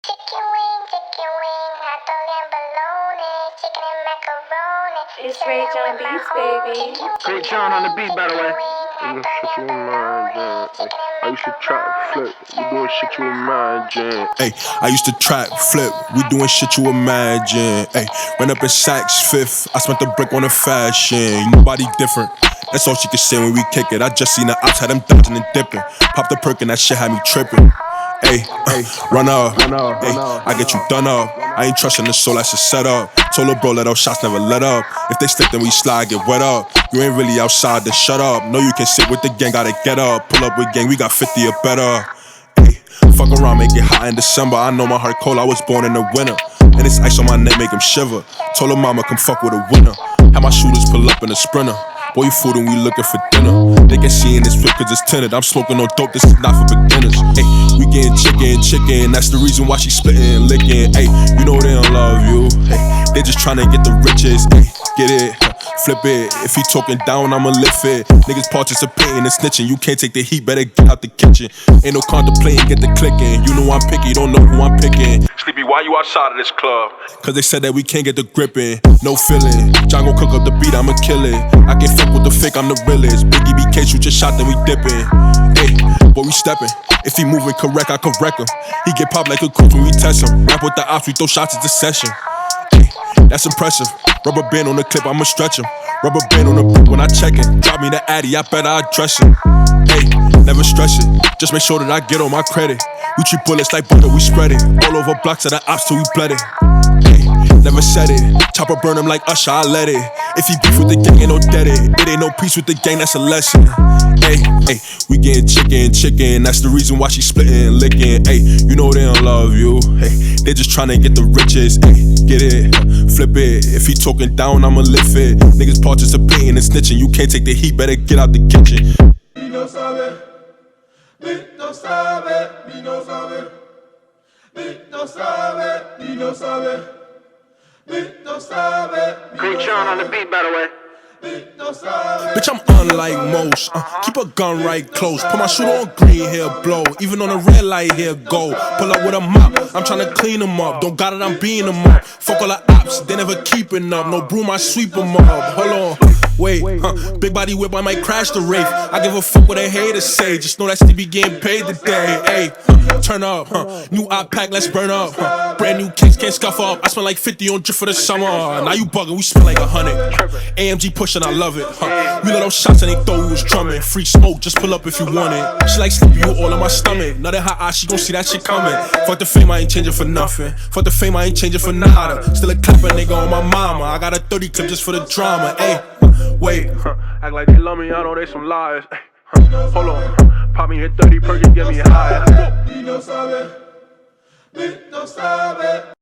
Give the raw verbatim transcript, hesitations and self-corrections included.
Chicken wing, chicken wing, hot dog and bologna, chicken and macaroni. It's Ray John Beats, baby. Ray John on the beat, by the way. You doing shit you with mine, Jan. I used to trap flip. We doing shit you imagine. Hey, I used to trap flip. We doing shit you imagine. Hey, ran up in Saks Fifth. I spent the brick on the fashion. Nobody different. That's all she could say when we kick it. I just seen the ops, had them dodging and dipping. Popped the perk and that shit had me tripping. Hey, hey, run up, Run up, hey, run up, I get you done up. I ain't trusting the soul, that's a setup. Told her bro, let those shots never let up. If they slip, then we slide, get wet up. You ain't really outside, then shut up. Know you can sit with the gang, gotta get up. Pull up with gang, we got fifty or better. Hey, fuck around, make it hot in December. I know my heart cold, I was born in the winter. And this ice on my neck make him shiver. Told her mama, come fuck with a winner. Had my shooters pull up in a Sprinter. Boy, you food and we looking for dinner. They can see in this whip cause it's tinted. I'm smoking no dope, this is not for beginners. Hey, we getting chicken, chicken. That's the reason why she splitting and licking. Hey, you know they don't love you. Hey, they just tryna get the riches. Hey, get it, flip it. If he talking down, I'ma lift it. Niggas participating and snitching. You can't take the heat, better get out the kitchen. Ain't no contemplating, get the clicking. You know I'm picky, don't know who I'm picking. Sleepy, why you outside of this club? Cause they said that we can't get the gripping. No feeling. John gon' cook up the beat, I'ma kill it. I can fuck with the fake, I'm the realest. Biggie B K shoot your shot, then we dipping. Hey, boy, we stepping. If he moving correct, I can wreck him. He get popped like a coach when we test him. Rap with the ops, we throw shots at the session. Hey, that's impressive. Rubber band on the clip, I'ma stretch him. Rubber band on the brick when I check it. Drop me the Addy, I better address it. Hey, never stress it. Just make sure that I get on my credit. We treat bullets like butter, we spread it. All over blocks of the ops till we bled it. Hey, never said it. Chopper burn him like Usher, I let it. If he beef with the gang, ain't no dead it. It ain't no peace with the gang, that's a lesson. Hey, hey, we getting chicken, chicken. That's the reason why she splitting and licking. Hey, you know they don't love you. Hey, they just tryna get the riches. Hey, get it, flip it. If he talking down, I'ma lift it. Niggas participating and snitching. You can't take the heat, better get out the kitchen. Mi no sabe, mi no sabe, mi no sabe, mi no sabe, mi no sabe, mi no sabe. Ray John on the beat, by the way. Bitch, I'm unlike most. Uh, keep a gun right close. Put my shooter on green, here blow. Even on a red light, here go. Pull up with a mop, I'm tryna clean them up. Don't got it, I'm beating them up. Fuck all the ops, they never keeping up. No broom, I sweep them up. Hold on, wait, huh. Big body whip, I might crash the Wraith. I give a fuck what they haters say. Just know that Stevie getting paid today. Hey, huh. Turn up, huh. New op pack, let's burn up. Huh. Brand new kicks, can't scuff up. I spent like fifty on drip for the summer. Now you bugging, we spend like a hundred. A M G pushing, I love it. Huh. We let those shots and they throw was drumming. Free smoke, just pull up if you want it. She like sleepy, you all in my stomach. Now that hot eye, she gon' see that shit coming. Fuck the fame, I ain't changing for nothing. Fuck the fame, I ain't changing for nada. Still a clapper nigga on my mama. I got a thirty clip just for the drama. Hey, wait, huh. Act like they love me, I know they some liars. Ay, huh. Hold on, huh. Pop me a thirty perk and get me higher. Mi no sabe, mi no sabe.